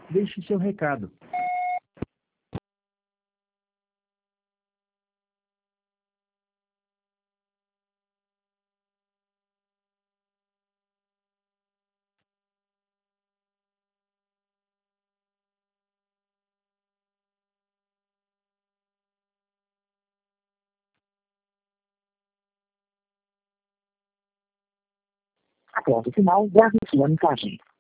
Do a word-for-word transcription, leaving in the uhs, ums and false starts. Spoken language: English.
Deixe seu recado. Após o sinal, grave sua mensagem.